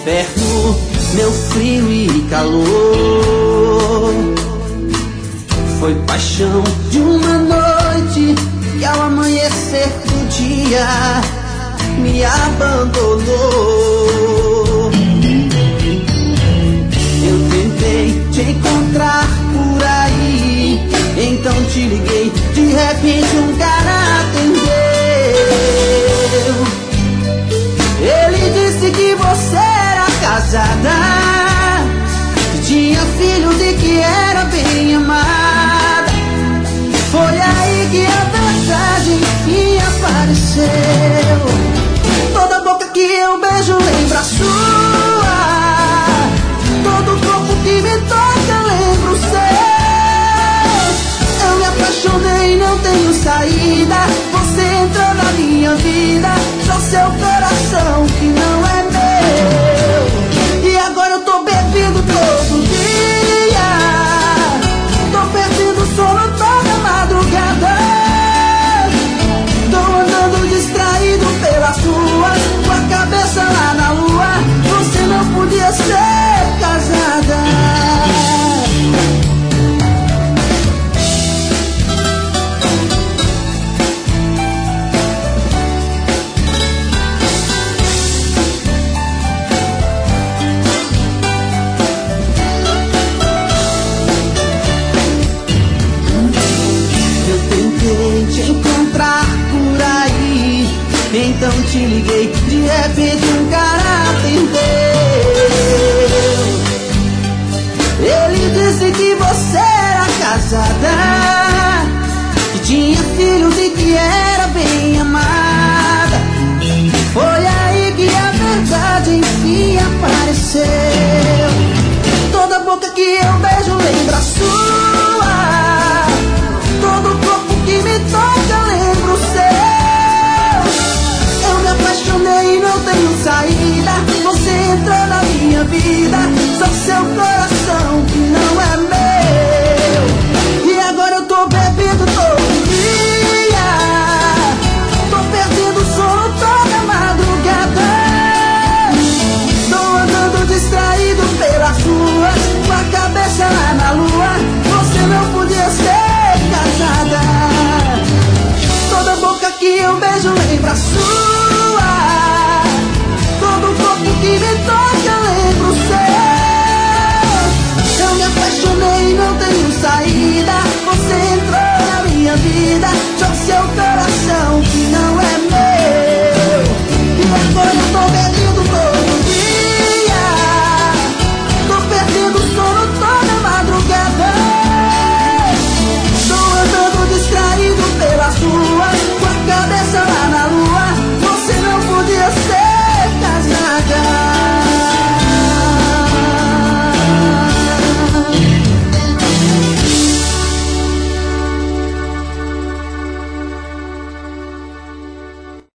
inverno, meu frio e calor. Foi paixão de uma noite que ao amanhecer do dia me abandonou. Eu tentei te encontrar por aí, então te liguei, de repente um cara atendeu. Ele disse que você era casada, que tinha filhos e que era bem amada. Foi aí que a verdade enfim apareceu. Toda boca que eu beijo lembra a sua, todo corpo que me toca lembra o seu. Eu me apaixonei, não tenho saída, você entrou na minha vida, só seu coração que não é meu. E agora eu tô bebendo todo dia, tô perdendo sono toda madrugada, tô andando distraído pelas ruas, com a cabeça lá na lua. Você não podia ser casada. Te encontrar por aí, então te liguei, de repente um cara atendeu. Ele disse que você era casada, que tinha filhos e que era bem amada. Foi aí que a verdade enfim apareceu. Toda boca que eu beijo lembra a sua, todo corpo que me toca lembra o seu. Eu me apaixonei e não tenho saída, você entrou na minha vida, só seu coração que não é meu. E agora eu tô bebendo